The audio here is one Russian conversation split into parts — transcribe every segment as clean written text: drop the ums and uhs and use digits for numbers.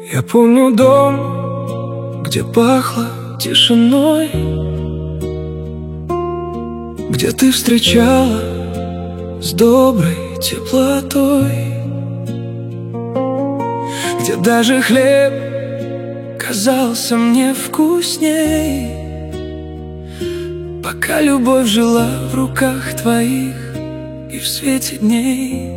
Я помню дом, где пахло тишиной, где ты встречала с доброй теплотой, где даже хлеб казался мне вкусней, пока любовь жила в руках твоих и в свете дней.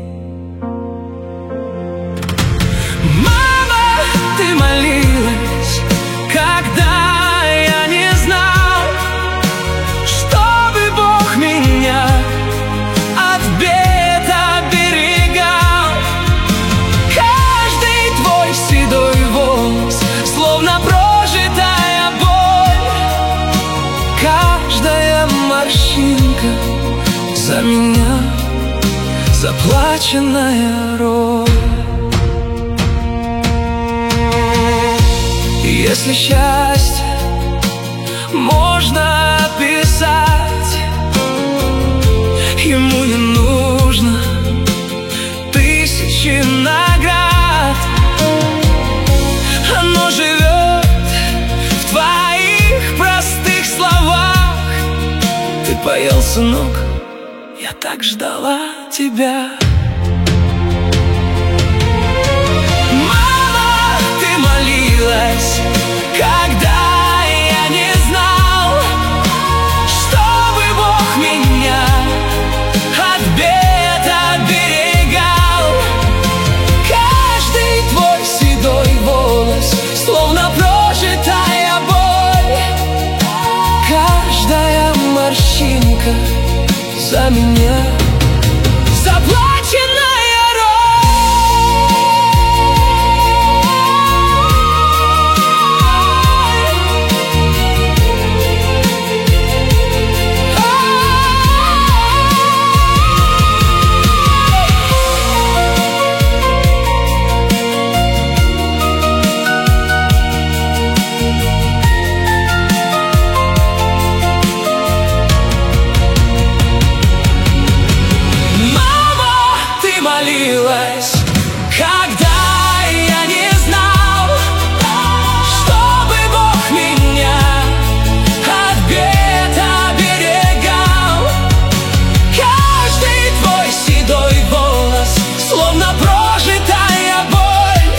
Мама, ты молилась, когда я не знал, чтобы Бог меня от бед оберегал. Каждый твой седой волос, словно прожитая боль, каждая морщинка за меня заплаченная роль. Если счастье можно описать, ему не нужно тысячи наград. Оно живет в твоих простых словах. Ты поел, сынок, я так ждала тебя. Мама, ты молилась, когда я не знал, чтобы Бог меня от бед оберегал. Каждый твой седой волос, словно прожитая боль, каждая морщинка за меня заплаченная молилась, когда я не знал, чтобы Бог меня от бед оберегал. Каждый твой седой волос, словно прожитая боль,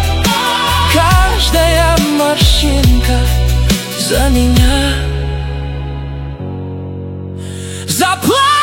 каждая морщинка за меня заплачена.